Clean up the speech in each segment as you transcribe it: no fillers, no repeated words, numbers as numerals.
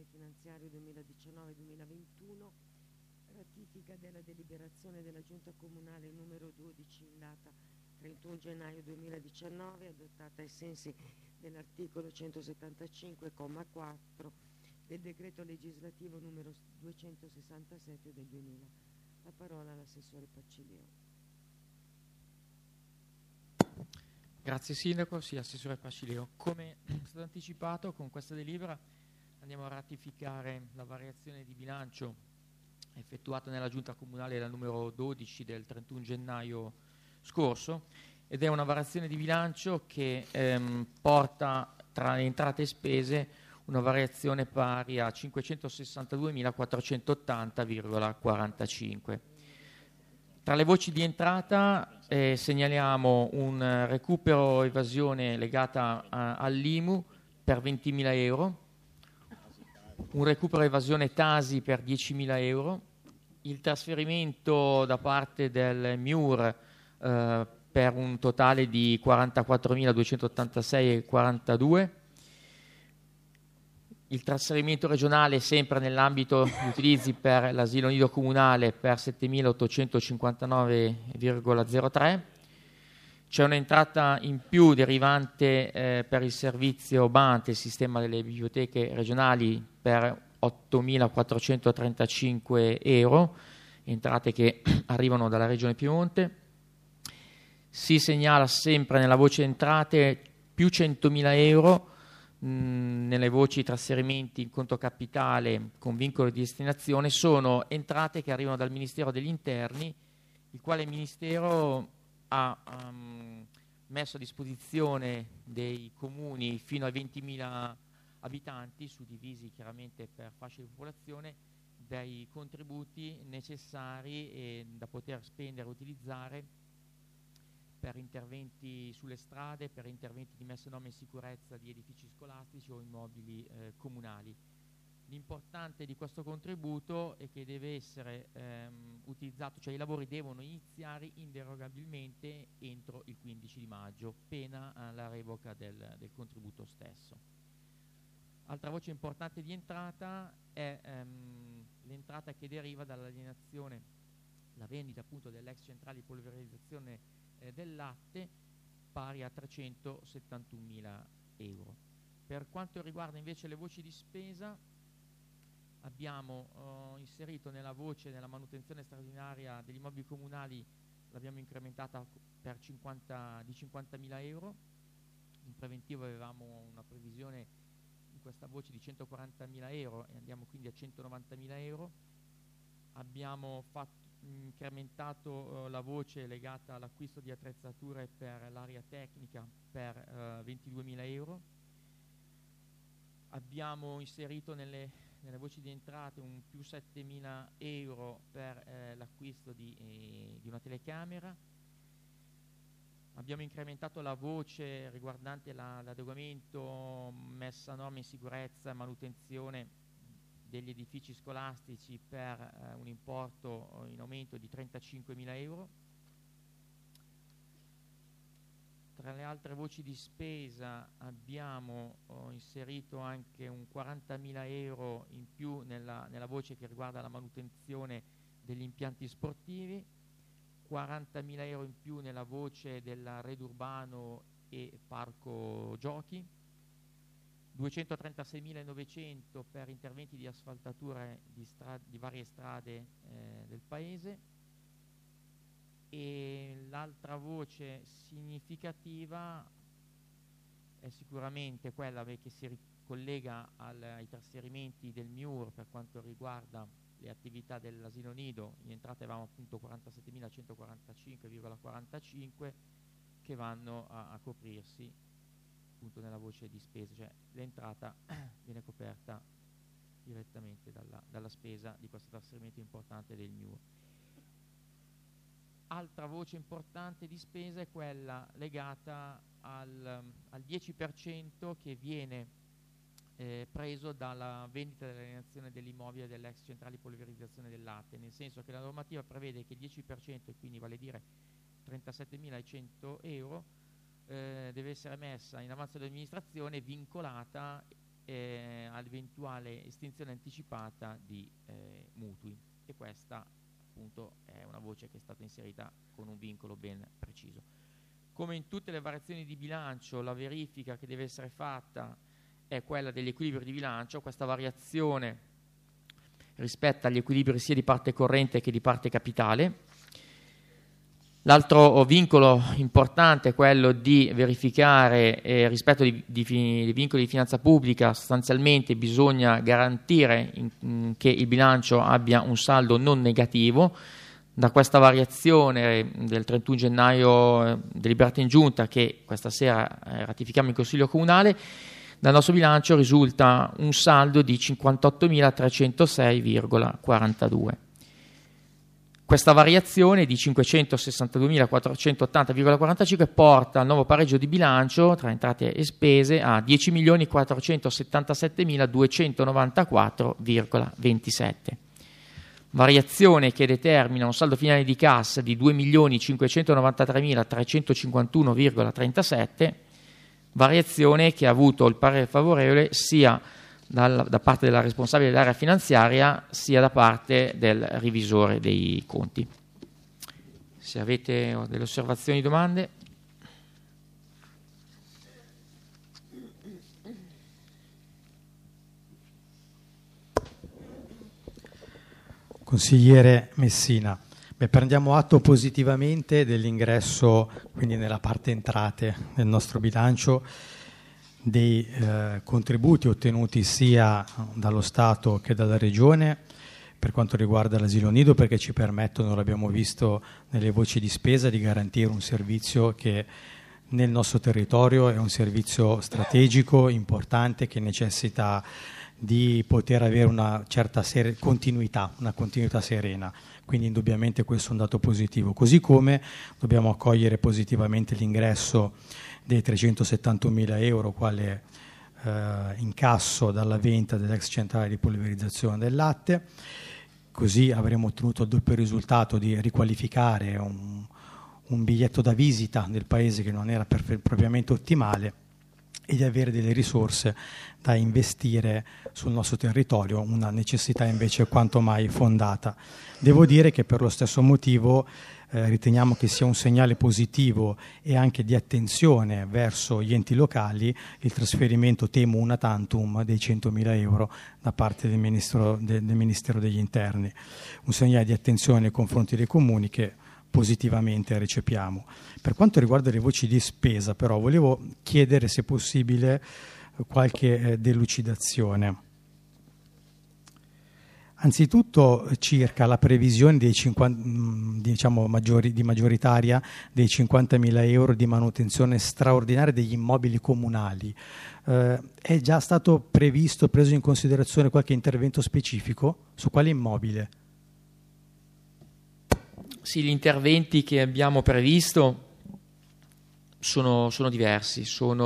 esercizio finanziario 2019-2021, ratifica della deliberazione della Giunta Comunale numero 12 in data 31 gennaio 2019, adottata ai sensi dell'articolo 175,4 del decreto legislativo numero 267 del 2000. La parola all'assessore Pacilio. Grazie Sindaco, sì, Assessore Pacilio. Come è stato anticipato, con questa delibera andiamo a ratificare la variazione di bilancio effettuata nella Giunta Comunale la numero 12 del 31 gennaio scorso, ed è una variazione di bilancio che porta tra le entrate e spese una variazione pari a 562.480,45. Tra le voci di entrata segnaliamo un recupero evasione legata all'IMU per 20.000 euro, un recupero evasione Tasi per 10.000 euro, il trasferimento da parte del MIUR per un totale di 44.286,42, il trasferimento regionale sempre nell'ambito di utilizzi per l'asilo nido comunale per 7.859,03. C'è un'entrata in più derivante per il servizio BANT, il sistema delle biblioteche regionali, per 8.435 euro, entrate che arrivano dalla Regione Piemonte. Si segnala sempre nella voce entrate più 100.000 euro nelle voci trasferimenti in conto capitale con vincolo di destinazione. Sono entrate che arrivano dal Ministero degli Interni, il quale Ministero ha messo a disposizione dei comuni fino a 20.000 abitanti, suddivisi chiaramente per fasce di popolazione, dei contributi necessari da poter spendere e utilizzare per interventi sulle strade, per interventi di messa in norma e sicurezza di edifici scolastici o immobili comunali. L'importante di questo contributo è che deve essere utilizzato, cioè i lavori devono iniziare inderogabilmente entro il 15 di maggio, pena la revoca del contributo stesso. Altra voce importante di entrata è l'entrata che deriva dall'alienazione, la vendita appunto dell'ex centrale di polverizzazione del latte, pari a 371.000 euro. Per quanto riguarda invece le voci di spesa, abbiamo inserito nella voce della manutenzione straordinaria degli immobili comunali, l'abbiamo incrementata per di 50.000 euro. In preventivo avevamo una previsione in questa voce di 140.000 euro e andiamo quindi a 190.000 euro. Abbiamo incrementato la voce legata all'acquisto di attrezzature per l'area tecnica per 22.000 euro. Abbiamo inserito nelle voci di entrate un più 7.000 euro per l'acquisto di una telecamera. Abbiamo incrementato la voce riguardante l'adeguamento, messa a norma in sicurezza e manutenzione degli edifici scolastici per un importo in aumento di 35.000 euro. Tra le altre voci di spesa abbiamo inserito anche un 40.000 euro in più nella voce che riguarda la manutenzione degli impianti sportivi, 40.000 euro in più nella voce dell'arredo urbano e parco giochi, 236.900 per interventi di asfaltatura di varie strade del paese, e l'altra voce significativa è sicuramente quella che si ricollega ai trasferimenti del MIUR per quanto riguarda le attività dell'asilo nido. In entrata avevamo appunto 47.145,45 che vanno a coprirsi appunto nella voce di spesa, cioè l'entrata viene coperta direttamente dalla spesa di questo trasferimento importante del MIUR. Altra voce importante di spesa è quella legata al 10% che viene preso dalla vendita dell'alienazione dell'immobile dell'ex centrale di polverizzazione del latte, nel senso che la normativa prevede che il 10%, e quindi vale a dire 37.100 euro, deve essere messa in avanzo dell'amministrazione vincolata ad eventuale estinzione anticipata di mutui, e questa appunto è una voce che è stata inserita con un vincolo ben preciso. Come in tutte le variazioni di bilancio, la verifica che deve essere fatta è quella degli equilibri di bilancio. Questa variazione rispetta gli equilibri sia di parte corrente che di parte capitale. L'altro vincolo importante è quello di verificare rispetto ai vincoli di finanza pubblica. Sostanzialmente bisogna garantire che il bilancio abbia un saldo non negativo. Da questa variazione del 31 gennaio deliberata in giunta, che questa sera ratifichiamo in Consiglio Comunale, dal nostro bilancio risulta un saldo di 58.306,42. Questa variazione di 562.480,45 porta al nuovo pareggio di bilancio tra entrate e spese a 10.477.294,27. Variazione che determina un saldo finale di cassa di 2.593.351,37, variazione che ha avuto il parere favorevole sia da parte della responsabile dell'area finanziaria sia da parte del revisore dei conti. Se avete delle osservazioni, domande. Consigliere Messina, prendiamo atto positivamente dell'ingresso, quindi nella parte entrate del nostro bilancio, dei contributi ottenuti sia dallo Stato che dalla Regione per quanto riguarda l'asilo nido, perché ci permettono, l'abbiamo visto nelle voci di spesa, di garantire un servizio che nel nostro territorio è un servizio strategico, importante, che necessita di poter avere una certa continuità, una continuità serena. Quindi indubbiamente questo è un dato positivo. Così come dobbiamo accogliere positivamente l'ingresso dei 371.000 euro quale incasso dalla vendita dell'ex centrale di polverizzazione del latte. Così avremo ottenuto il doppio risultato di riqualificare un biglietto da visita nel paese che non era propriamente ottimale, e di avere delle risorse da investire sul nostro territorio, una necessità invece quanto mai fondata. Devo dire che per lo stesso motivo riteniamo che sia un segnale positivo e anche di attenzione verso gli enti locali il trasferimento temo una tantum dei 100.000 euro da parte del Ministero degli Interni. Un segnale di attenzione nei confronti dei comuni che positivamente recepiamo. Per quanto riguarda le voci di spesa, però, volevo chiedere se è possibile qualche delucidazione. Anzitutto circa la previsione dei maggioritaria dei 50.000 euro di manutenzione straordinaria degli immobili comunali. È già stato preso in considerazione qualche intervento specifico? Su quale immobile? Sì, gli interventi che abbiamo previsto sono diversi.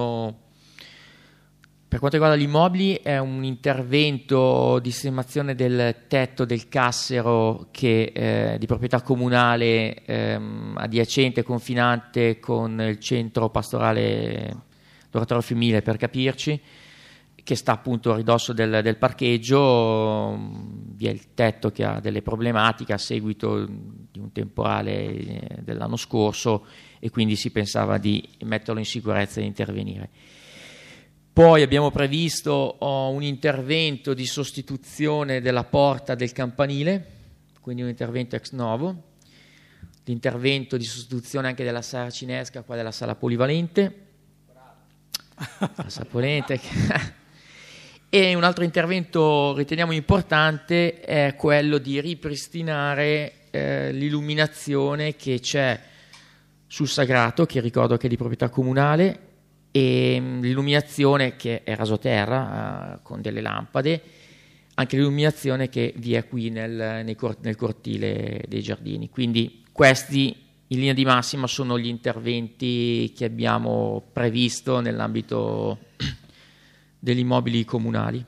Per quanto riguarda gli immobili, è un intervento di sistemazione del tetto del cassero che di proprietà comunale adiacente, confinante con il centro pastorale Doratorio Fiumile, per capirci, che sta appunto a ridosso del parcheggio. Vi è il tetto che ha delle problematiche a seguito di un temporale dell'anno scorso e quindi si pensava di metterlo in sicurezza e di intervenire. Poi abbiamo previsto un intervento di sostituzione della porta del campanile, quindi un intervento ex novo, l'intervento di sostituzione anche della sala cinesca, qua della sala polivalente, la sala polivalente. E un altro intervento riteniamo importante è quello di ripristinare l'illuminazione che c'è sul Sagrato, che ricordo che è di proprietà comunale, e l'illuminazione che è rasoterra con delle lampade, anche l'illuminazione che vi è qui nel cortile dei giardini. Quindi questi in linea di massima sono gli interventi che abbiamo previsto nell'ambito degli immobili comunali.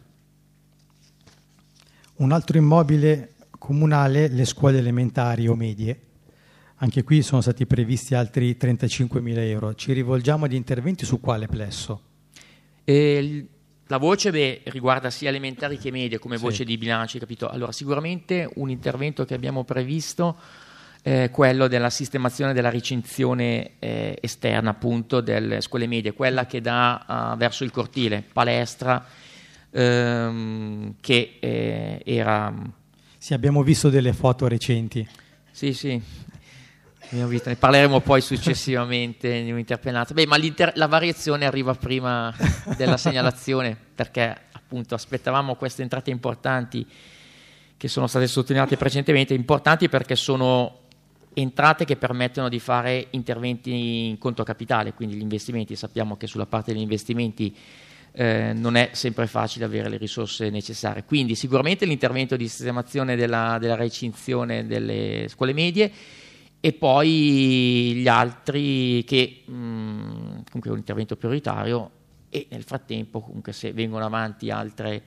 Un altro immobile comunale, le scuole elementari o medie. Anche qui sono stati previsti altri 35.000 euro. Ci rivolgiamo ad interventi su quale plesso? La voce riguarda sia elementari che medie come voce di bilancio, capito? Allora, sicuramente un intervento che abbiamo previsto è quello della sistemazione della recinzione esterna, appunto, delle scuole medie, quella che dà verso il cortile, palestra, che era... Sì, abbiamo visto delle foto recenti. Sì, abbiamo visto, ne parleremo poi successivamente in un'interpellanza. Ma la variazione arriva prima della segnalazione, perché appunto aspettavamo queste entrate importanti che sono state sottolineate precedentemente, importanti perché sono entrate che permettono di fare interventi in conto capitale, quindi gli investimenti. Sappiamo che sulla parte degli investimenti non è sempre facile avere le risorse necessarie, quindi sicuramente l'intervento di sistemazione della recinzione delle scuole medie, e poi gli altri che comunque è un intervento prioritario, e nel frattempo comunque se vengono avanti altre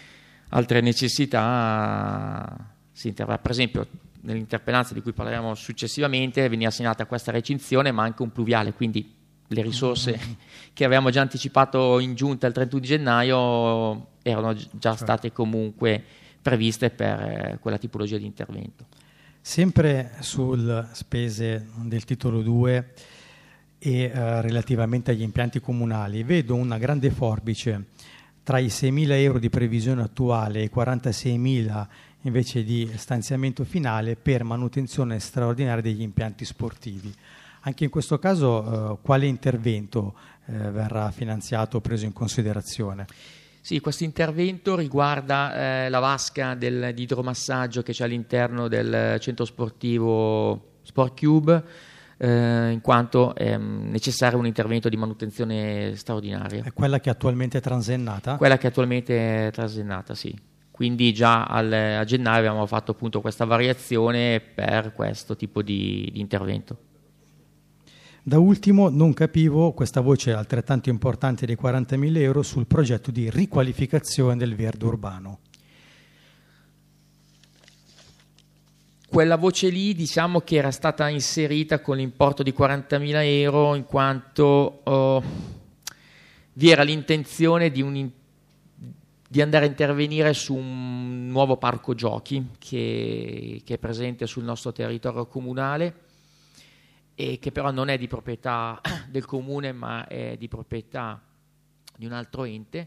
necessità si interverrà. Per esempio nell'interpellanza di cui parleremo successivamente veniva assegnata questa recinzione ma anche un pluviale, quindi le risorse che avevamo già anticipato in giunta il 31 gennaio erano già state comunque previste per quella tipologia di intervento. Sempre sul spese del titolo 2 e relativamente agli impianti comunali, vedo una grande forbice tra i 6.000 euro di previsione attuale e i 46.000 invece di stanziamento finale per manutenzione straordinaria degli impianti sportivi. Anche in questo caso quale intervento verrà finanziato o preso in considerazione? Sì, questo intervento riguarda la vasca di idromassaggio che c'è all'interno del centro sportivo Sport Cube, in quanto è necessario un intervento di manutenzione straordinaria. È quella che attualmente è transennata? Quella che attualmente è transennata, sì. Quindi già a gennaio abbiamo fatto appunto questa variazione per questo tipo di intervento. Da ultimo, non capivo questa voce altrettanto importante dei 40.000 euro sul progetto di riqualificazione del verde urbano. Quella voce lì diciamo che era stata inserita con l'importo di 40.000 euro in quanto vi era l'intenzione di andare a intervenire su un nuovo parco giochi che è presente sul nostro territorio comunale, e che però non è di proprietà del comune ma è di proprietà di un altro ente.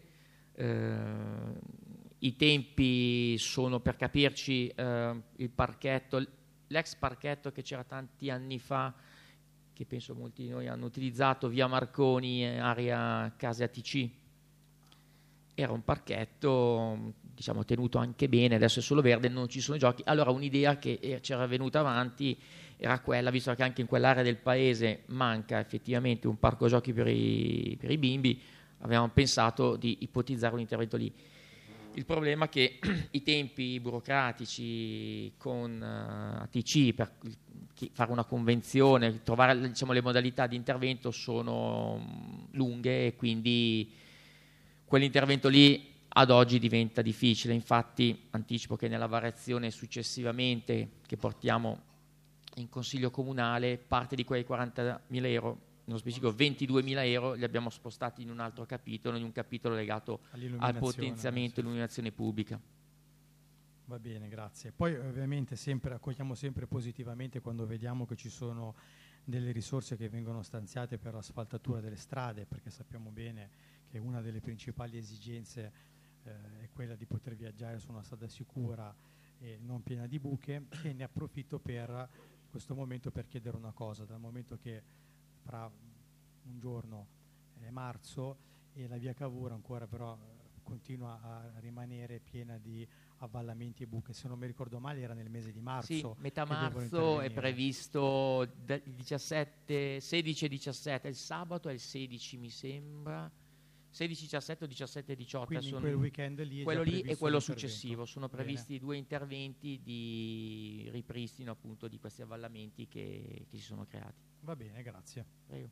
I tempi sono, per capirci, il parchetto, l'ex parchetto che c'era tanti anni fa, che penso molti di noi hanno utilizzato, via Marconi, area Case ATC. Era un parchetto, diciamo, tenuto anche bene, adesso è solo verde, non ci sono giochi. Allora un'idea che c'era venuta avanti era quella, visto che anche in quell'area del paese manca effettivamente un parco giochi per i bimbi, avevamo pensato di ipotizzare un intervento lì. Il problema è che i tempi burocratici con ATC per fare una convenzione, trovare, diciamo, le modalità di intervento sono lunghe, e quindi quell'intervento lì ad oggi diventa difficile. Infatti anticipo che nella variazione successivamente che portiamo in consiglio comunale, parte di quei 40.000 euro, nello specifico 22.000 euro, li abbiamo spostati in un altro capitolo, in un capitolo legato al potenziamento dell'illuminazione pubblica. Va bene, grazie. Poi ovviamente accogliamo sempre positivamente quando vediamo che ci sono delle risorse che vengono stanziate per l'asfaltatura delle strade, perché sappiamo bene che una delle principali esigenze è quella di poter viaggiare su una strada sicura e non piena di buche, e ne approfitto per questo momento per chiedere una cosa, dal momento che fra un giorno è marzo e la via Cavour ancora però continua a rimanere piena di avvallamenti e buche, se non mi ricordo male era nel mese di marzo. Sì, metà marzo è previsto 17, 16 e 17, il sabato è il 16 mi sembra, 16, 17 o 17 e 18. Quindi quel weekend lì quello lì e quello successivo sono previsti bene. 2 interventi di ripristino appunto di questi avvallamenti che si sono creati. Va bene, grazie. Prego.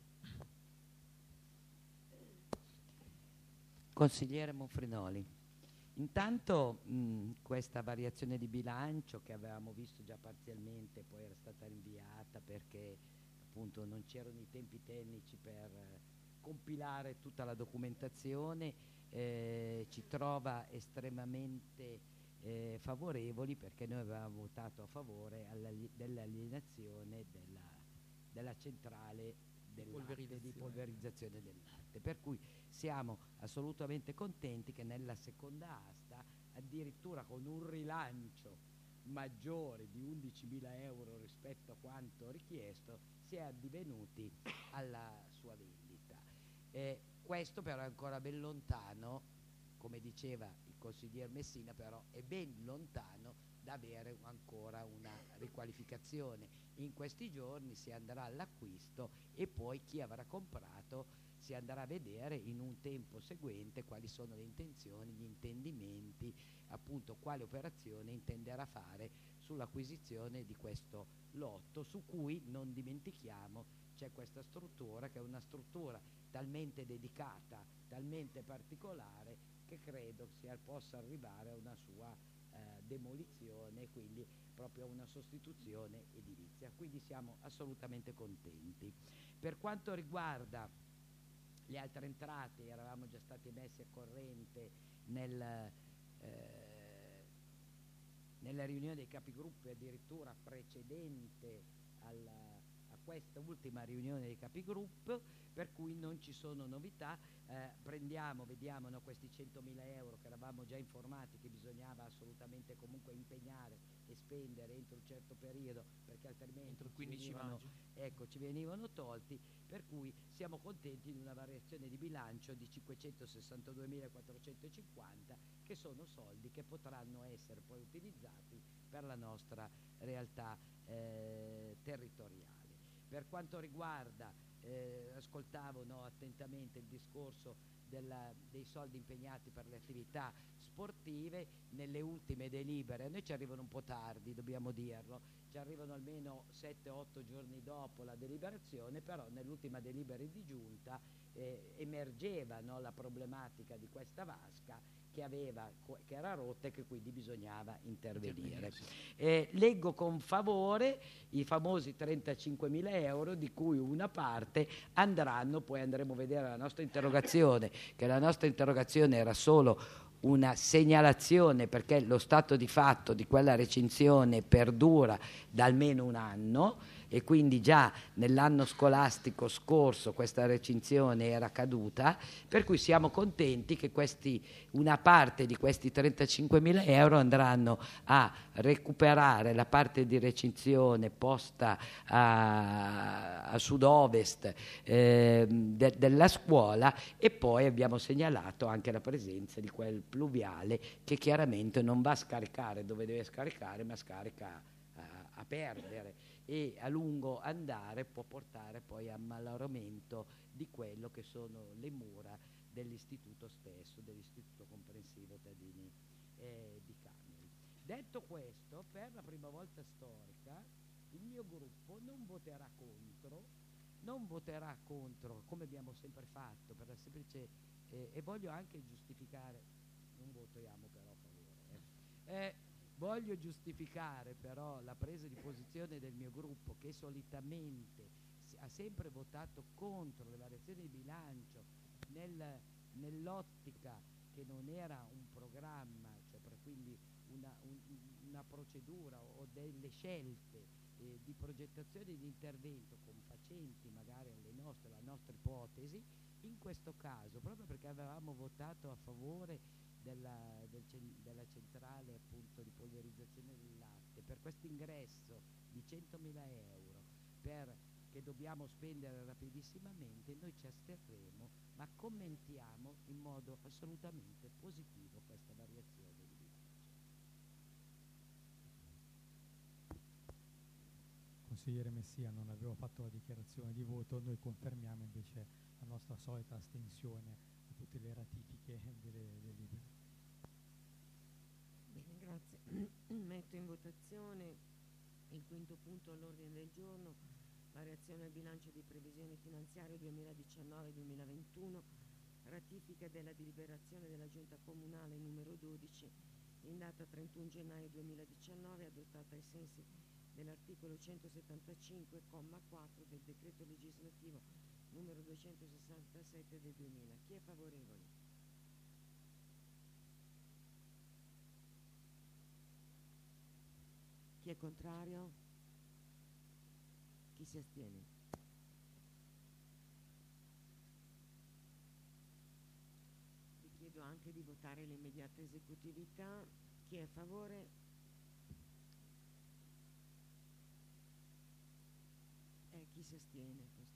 Consigliere Monfrinoli, intanto questa variazione di bilancio che avevamo visto già parzialmente, poi era stata rinviata perché appunto non c'erano i tempi tecnici per compilare tutta la documentazione, ci trova estremamente favorevoli, perché noi avevamo votato a favore dell'alienazione della centrale di polverizzazione del latte, per cui siamo assolutamente contenti che nella seconda asta, addirittura con un rilancio maggiore di 11.000 euro rispetto a quanto richiesto, si è addivenuti alla sua vendita. Questo però è ancora ben lontano, come diceva il consigliere Messina, però è ben lontano da avere ancora una riqualificazione. In questi giorni si andrà all'acquisto e poi chi avrà comprato si andrà a vedere in un tempo seguente quali sono le intenzioni, gli intendimenti, appunto quale operazione intenderà fare sull'acquisizione di questo lotto, su cui, non dimentichiamo, c'è questa struttura che è una struttura talmente dedicata, talmente particolare, che credo possa arrivare a una sua demolizione e quindi proprio a una sostituzione edilizia. Quindi siamo assolutamente contenti. Per quanto riguarda le altre entrate, eravamo già stati messi a corrente nella riunione dei capigruppo, addirittura precedente a questa ultima riunione dei capigruppo, per cui non ci sono novità. Vediamo questi 100.000 euro che eravamo già informati che bisognava assolutamente comunque impegnare e spendere entro un certo periodo, perché altrimenti entro il 15 maggio. Ci venivano tolti, per cui siamo contenti di una variazione di bilancio di 562.450, che sono soldi che potranno essere poi utilizzati per la nostra realtà territoriale. Per quanto riguarda, ascoltavo attentamente il discorso dei soldi impegnati per le attività sportive. Nelle ultime delibere, a noi ci arrivano un po' tardi, dobbiamo dirlo, ci arrivano almeno 7-8 giorni dopo la deliberazione, però nell'ultima delibera di giunta emergeva la problematica di questa vasca che era rotta e che quindi bisognava intervenire. Leggo con favore i famosi 35.000 euro, di cui una parte poi andremo a vedere la nostra interrogazione, che la nostra interrogazione era solo una segnalazione, perché lo stato di fatto di quella recinzione perdura da almeno un anno, e quindi già nell'anno scolastico scorso questa recinzione era caduta, per cui siamo contenti che una parte di questi 35.000 euro andranno a recuperare la parte di recinzione posta a sud-ovest della scuola, e poi abbiamo segnalato anche la presenza di quel pluviale che chiaramente non va a scaricare dove deve scaricare, ma scarica a perdere, e a lungo andare può portare poi a malaramento di quello che sono le mura dell'istituto stesso, dell'istituto comprensivo Tadini di Cameri. Detto questo, per la prima volta storica il mio gruppo non voterà contro come abbiamo sempre fatto, per la semplice e voglio anche giustificare, non votiamo però a favore, voglio giustificare però la presa di posizione del mio gruppo, che solitamente ha sempre votato contro le variazioni di bilancio nell'ottica che non era un programma, cioè quindi una procedura o delle scelte di progettazione e di intervento confacenti magari alla nostra ipotesi. In questo caso, proprio perché avevamo votato a favore della centrale appunto di polverizzazione del latte, per questo ingresso di 100.000 euro che dobbiamo spendere rapidissimamente, noi ci asterremo, ma commentiamo in modo assolutamente positivo questa variazione di bilancio. Consigliere Messia, non avevo fatto la dichiarazione di voto, noi confermiamo invece la nostra solita astensione a tutte le ratifiche delle delibere. Bene, grazie. Metto in votazione il quinto punto all'ordine del giorno, variazione al bilancio di previsione finanziaria 2019-2021, ratifica della deliberazione della Giunta Comunale numero 12 in data 31 gennaio 2019, adottata ai sensi dell'articolo 175, comma 4 del decreto legislativo numero 267 del 2000. Chi è favorevole? Chi è contrario? Chi si astiene? Vi chiedo anche di votare l'immediata esecutività. Chi è a favore? E chi si astiene?